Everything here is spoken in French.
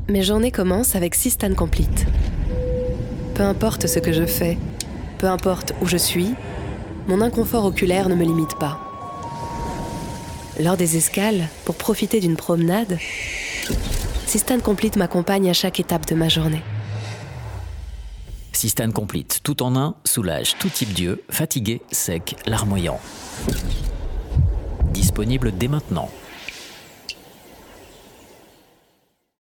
Mes journées commencent avec Systane Complete. Peu importe ce que je fais, peu importe où je suis, mon inconfort oculaire ne me limite pas. Lors des escales, pour profiter d'une promenade, Systane Complete m'accompagne à chaque étape de ma journée. Systane Complete, tout en un, soulage tout type d'yeux, fatigué, sec, larmoyant. Disponible dès maintenant.